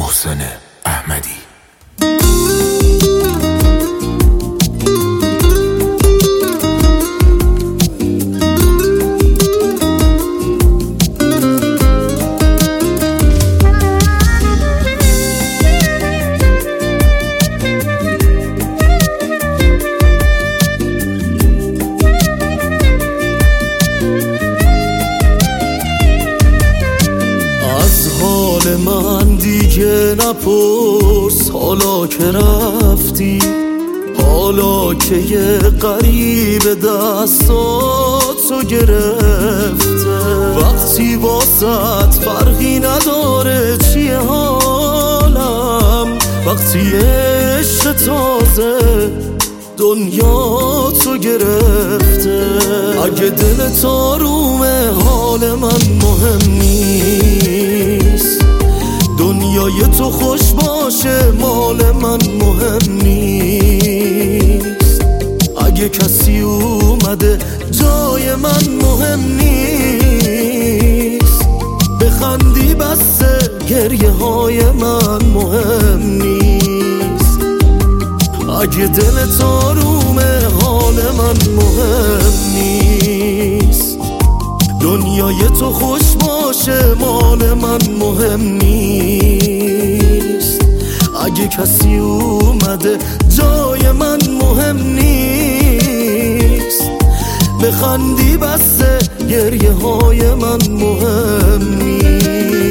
محسن احمدی. من دیگه نپرس حالا که رفتی، حالا که یه غریب دستاتو گرفته. وقتی واسط فرقی نداره چیه حالم، وقتی عشق تازه دنیا تو گرفته. اگه دلت آرومه حال من مهم نیست، دنیای تو خوش باشه مال من مهم نیست. اگه کسی اومده جای من مهم نیست، بخندی بسه گریه های من مهم نیست. اگه دلت آرومه حال من مهم نیست، دنیای تو خوش باشه مال من مهم نیست. اگه کسی اومده جای من مهم نیست، بخندی بسه گریه های من مهم نیست.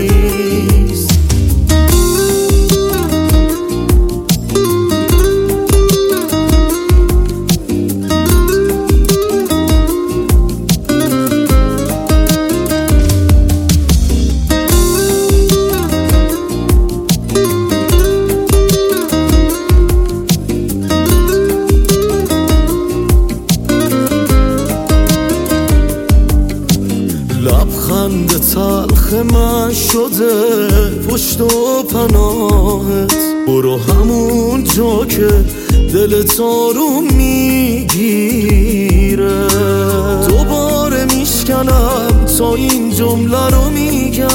لبخند تلخ من شده پشت و پناهت، برو همون جا که دلت آروم میگیره. دوباره میشکنم تا این جمله رو میگم،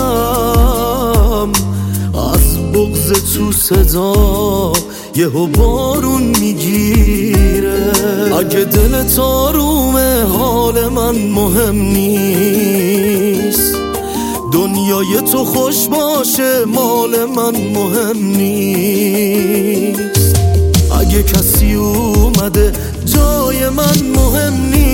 از بغض تو صدا یهو بارون میگیره. اگه دلت آرومه حال من مهم نیست، دنیای تو خوش باشه مال من مهم نیست. اگه کسی اومده جای من مهم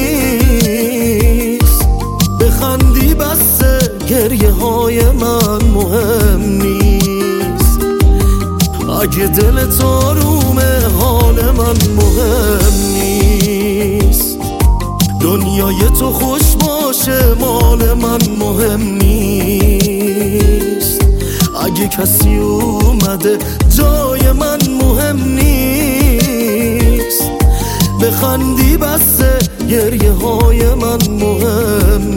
نیست، بخندی بسه گریه های من مهم نیست. اگه دلت آرومه حال من مهم نیست، دنیای تو خوش باشه مال من مهم نیست. اگه کسی اومده جای من مهم نیست، بخندی بسه گریه های من مهم